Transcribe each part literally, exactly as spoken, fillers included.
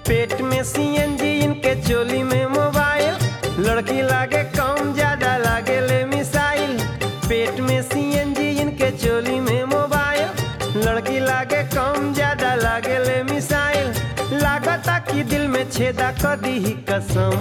पेट में सीएनजी इनके चोली में मोबाइल, लड़की लागे कम ज्यादा लागे ले मिसाइल। पेट में सीएनजी इनके चोली में मोबाइल, लड़की लागे कम ज्यादा लागे ले मिसाइल। लागता कि दिल में छेदा कर दी ही कसम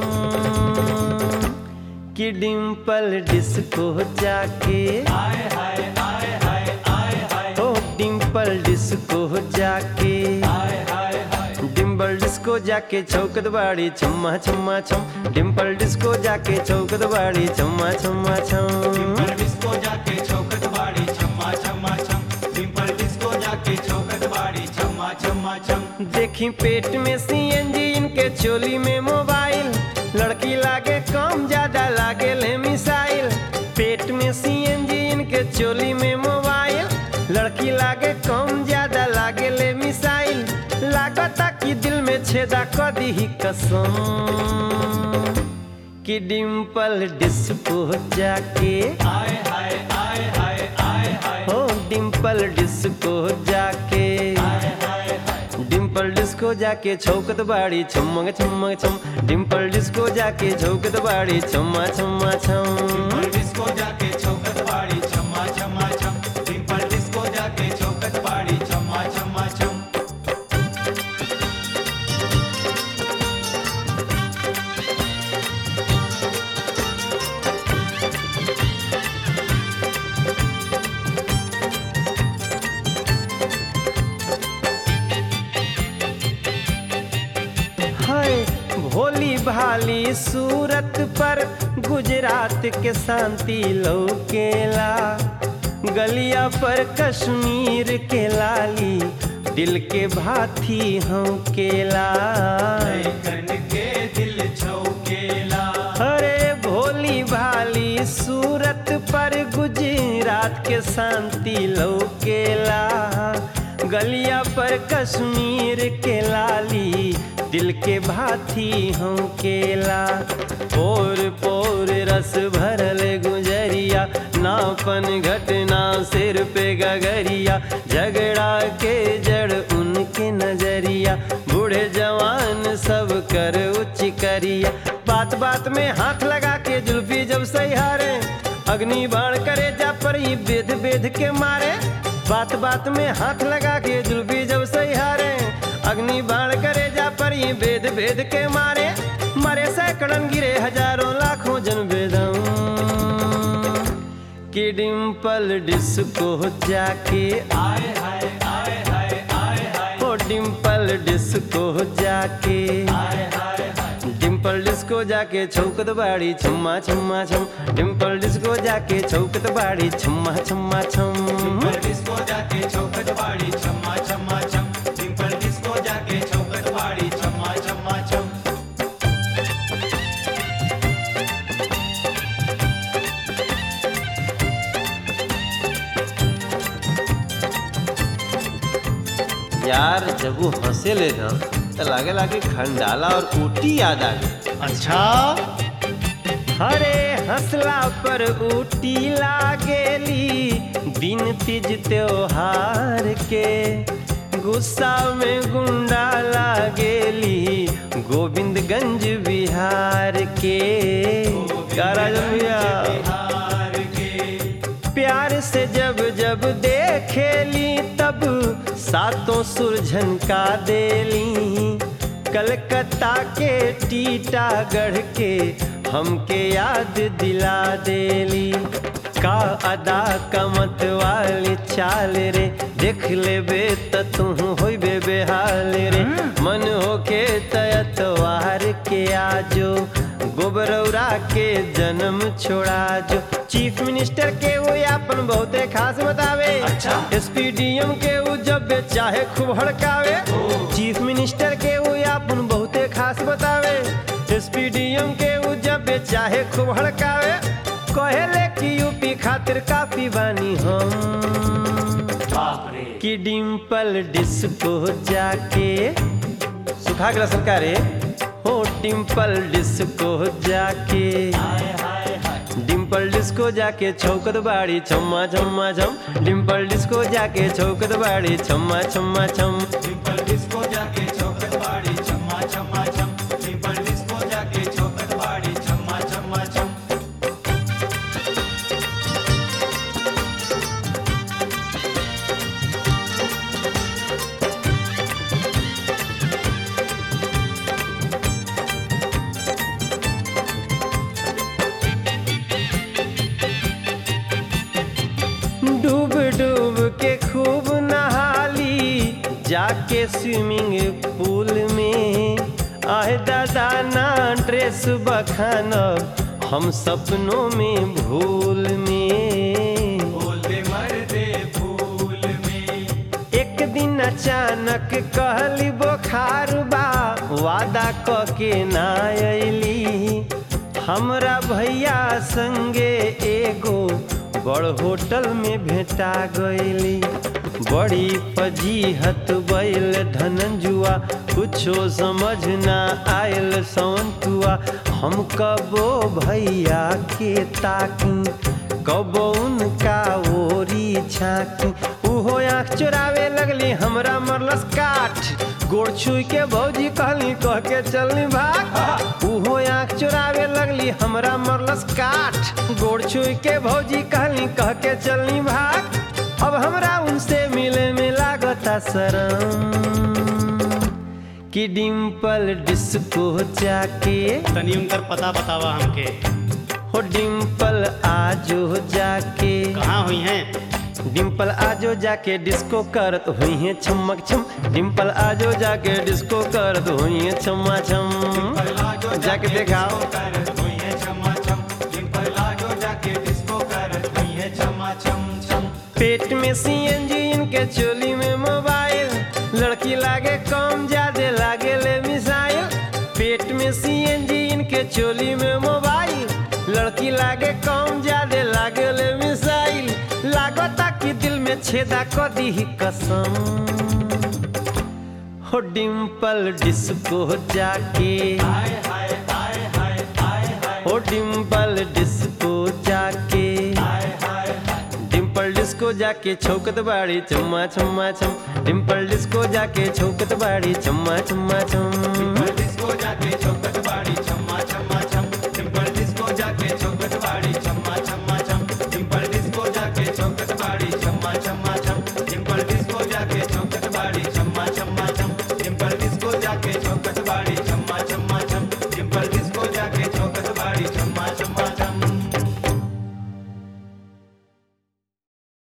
कि डिम्पल डिस्को जाके आए हाय आए हाय आए हाय ओ डिम्पल डिस्को जाके आए हाय हाय डिम्पल डिस्को जाके चौकत बाड़ी छम्मा छम्मा छम। डिम्पल डिस्को जाके चौकत बाड़ी छम्मा छम्मा छम। डिम्पल डिस्को जाके चौकट बाड़ी छम्मा छम्मा छम। डिम्पल डिस्को जाके चौकट बाड़ी छम्मा छम्मा छम। देखी पेट में सीएनजी इनके चोली में मोबाइल, लड़की लागे कम ज्यादा लागे ले मिसाइल। पेट में सीएनजी इनके चोली में मोबाइल, लड़की लागे कम ज्यादा लागे ले मिसाइल। लागता कि दिल में छेदा कर दी ही कसम कि डिम्पल डिस्को जाके आए हाय आए हाय आए हाय हो डिम्पल डिस्को जाके आए हाय हाय डिम्पल डिस्को जाके चौकत बाड़ी छम्मग छम्मग छम। डिम्पल डिस्को जाके चौकत बाड़ी छम्मा छम्मा छम। डिम्पल डिस्को जाके चौकट बाड़ी छम्मा छम्मा छम। डिम्पल डिस्को जाके चौकट बाड़ी छम्मा छम्मा छम। हाय भोली भाली सूरत पर गुजरात के शांति लौकेला। गलिया पर कश्मीर के लाली दिल के भाथी हम केला। लइकन के दिल छौकेला। अरे भोली भाली सूरत पर गुजरात के शांति लौकेला। गलिया पर कश्मीर के लाली दिल के भाथी हम केला। पोर पोर रस भरल गुजरिया, नापन घटना सिर पे गगरिया। झगड़ा के जड़ उनके नजरिया, बूढ़े जवान सब कर उच्च करिया। बात बात में हाथ लगा के जुल्फी जब सहारे, अग्नि बाण करे जा पर ही बेध बेध के मारे। बात बात में हाथ लगा के जुल्फी जब सहारे, अग्नि बाण करे जा पर ही बेद बेद के मारे। मरे सैकड़न गिरे हजारों लाखों जन बेदम कि डिम्पल डिस्को जाके आए हाय आए हाय आए हाय ओ डिम्पल डिस्को जाके आए हाय हाय डिम्पल डिस्को जाके चौकत बाड़ी छम्मा छम्मा छम। डिम्पल डिस्को जाके चौकत बाड़ी छम्मा छम्मा छम। डिम्पल डिस्को जाके चौकट बाड़ी छम्मा छम्मा छम। डिम्पल डिस्को जाके चौकट बाड़ी छम्मा छम्मा छम। यार जब वो हंसे ले ना तो लागे लागे खंडाला और ऊटी याद आ गई। अच्छा हरे हंसला पर ऊटी लागेली दिन तीज त्योहार के। गुस्सा में गुंडा लागेली गोविंदगंज बिहार के। राजन भैया बिहार के प्यार से जब जब देखेली तब सातों सुरझन का देली। कलकत्ता के टीटागढ़ के हमके याद दिला देली। का अदा कमत वाली चाल रे, देख लेबे त तू होइबे बेहाल रे। मन होके तयतवार के आजो, गोबरौरा के जन्म छोड़ा जो। चीफ मिनिस्टर के वो अपन बहुते खास बतावे। अच्छा। एसपी डीएम के वो जब चाहे खूब हड़कावे। चीफ मिनिस्टर के वो अपन बहुते खास बतावे। एसपी डीएम के वो जब चाहे खूब हड़कावे। कहेले कि यूपी खातिर काफी बानी हम बाप रे कि डिम्पल डिस्को जाके सुखा के सरकार हो। डिम्पल डिस्को जाके हाय हाय हाय डिम्पल डिस्को जाके चौकत बाड़ी छम्मा छम्मा छम। डिम्पल डिस्को जाके चौकत बाड़ी छम्मा छम्मा छम। डिम्पल डिस्को जाके चौकट बाड़ी छम्मा छम्मा के स्विमिंग पूल में। आए दादा ना ड्रेस बखानब हम सपनों में भूल में। बोले मर्दे फूल में। एक दिन अचानक कहली बुखार बा, वादा क के ना अइली। हमरा भैया संगे एगो बड़ होटल में भेटा गइली। बड़ी फजीहत बैल धनंजुआ, कुछो समझ ना आयल सौंतुआ। हम कबो भैया के ताकी, कबो उनका ओरी छाकी। उहो आँख चुरावे लगली, हमरा मरलस काठ। गोड़ छुई के भौजी कहली, कह के चलनी भाग। उहो आँख चुरावे लगली, हमरा मरलस काठ। गोड़ छुई के भौजी कहली, कह के चलनी भाग। अब हमरा उनसे मिले में लागता शरम, कि डिम्पल डिस्को जाके। तनी उनकर पता बतावा हमके। हो डिम्पल आजो जाके। कहाँ हुई हैं? डिम्पल आजो जाके डिस्को करत हुई है छमक छम। डिम्पल आजो जाके डिस्को करत हुई है छमा छम। जाके दिखाओ। करत हुई है छमा छम। डिम्पल आजो जाके डिस्को करत हुई है छमा छम छम। पेट में सीएनजी इनके चोली में मोबाइल। लड़की लागे कम ज्यादा लागे ले मिसाइल। पेट में सीएनजी इनके चोली में मोबाइल। लड़की लागे कम ज्यादा लागे ले मिसाइल। लागता कि दिल में छेदा क दी कसम। हो डिम्पल डिस्को जाके। हाय हाय हाय हाय हाय हाय। हो डिम्पल डिस्को जाके। हाय हाय हाय। डिम्पल डिस्को जाके छौकत बाड़ी चम्मा चम्मा चम। डिम्पल डिस्को जाके छौकत बाड़ी चम्मा चम्मा चम।